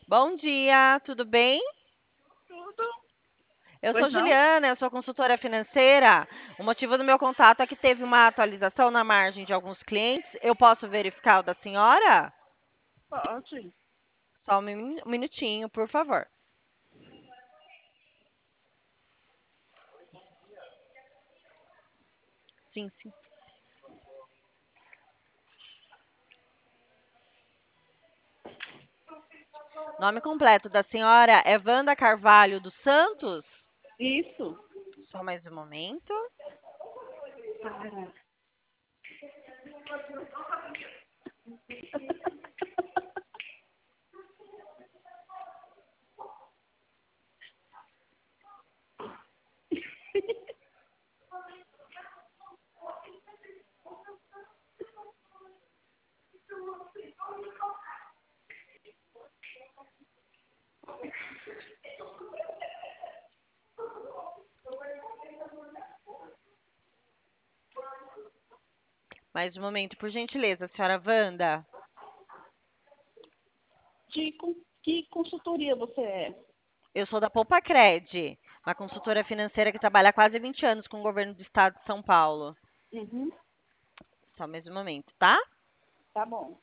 Bom dia, tudo bem? Tudo. Eu Pois sou não? Juliana, eu sou consultora financeira. O motivo do meu contato é que teve uma atualização na margem de alguns clientes. Eu posso verificar o da senhora? Pode. Só um minutinho, por favor. Sim, sim. Nome completo da senhora é Wanda Carvalho dos Santos? Isso. Só mais um momento. Para. Mais um momento, por gentileza, senhora Wanda. Que consultoria você é? Eu sou da Poupa-Cred, uma consultora financeira que trabalha há quase 20 anos com o governo do estado de São Paulo. Uhum. Só mais um momento, tá? Tá bom.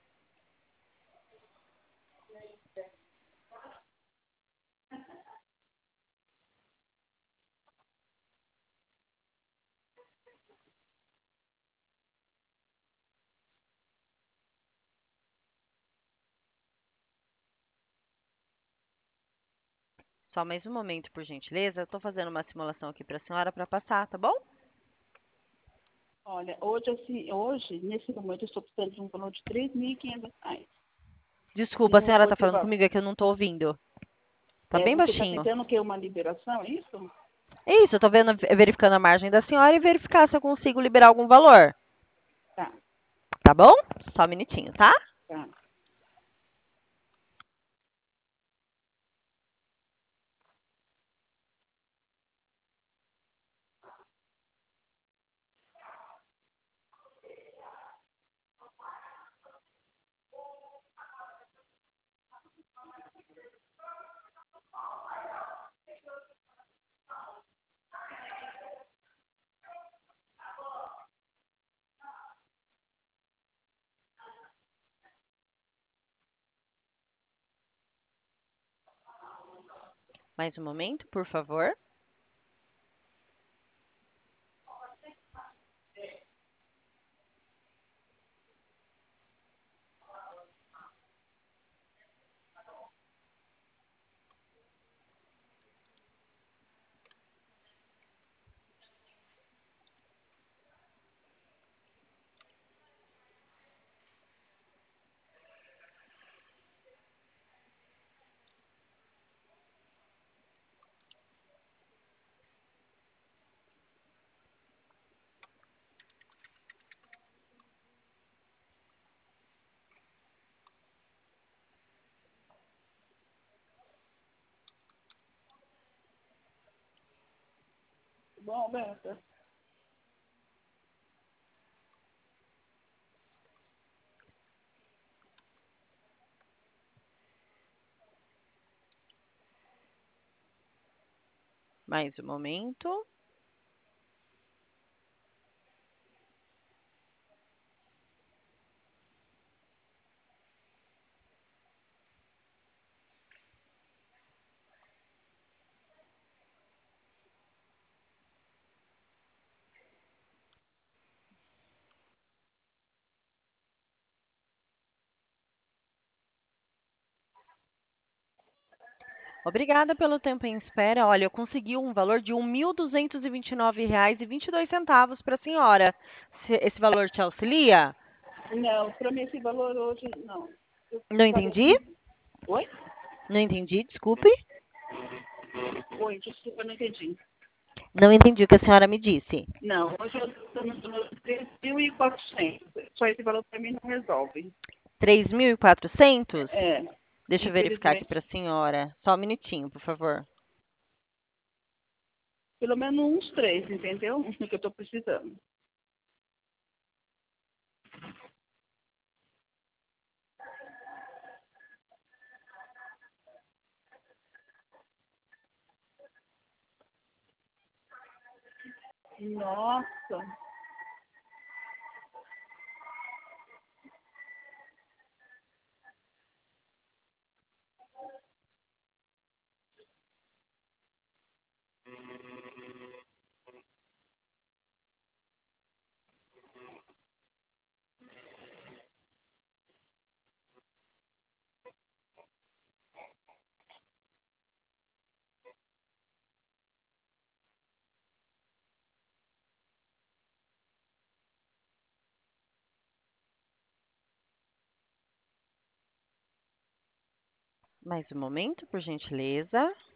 Só mais um momento, por gentileza. Eu estou fazendo uma simulação aqui para a senhora para passar, tá bom? Olha, hoje, nesse momento, eu estou precisando de um valor de R$ 3.500. Desculpa, a Não senhora vou está esse falando valor. comigo, é que eu não estou ouvindo. Tá bem Você está baixinho. tentando o quê? Uma liberação, é isso? É isso, eu tô vendo, verificando a margem da senhora e verificar se eu consigo liberar algum valor. Tá, Tá bom? Só um minutinho, tá? tá. Mais um momento, por favor. Bom, Berta. Mais um momento. Obrigada pelo tempo em espera. Olha, eu consegui um valor de R$ 1.229,22 para a senhora. Esse valor te auxilia? Não, para mim esse valor hoje, não. Eu Não falei entendi? assim, oi? Não entendi, desculpe. Oi, desculpa, não entendi. Não entendi o que a senhora me disse. Não, hoje eu estou no 3.400. Só esse valor para mim não resolve. 3.400? É, Deixa eu verificar aqui para infelizmente. a senhora. Só um minutinho, por favor. Pelo menos uns três, entendeu? O que eu estou precisando. Nossa. Mais um momento, por gentileza.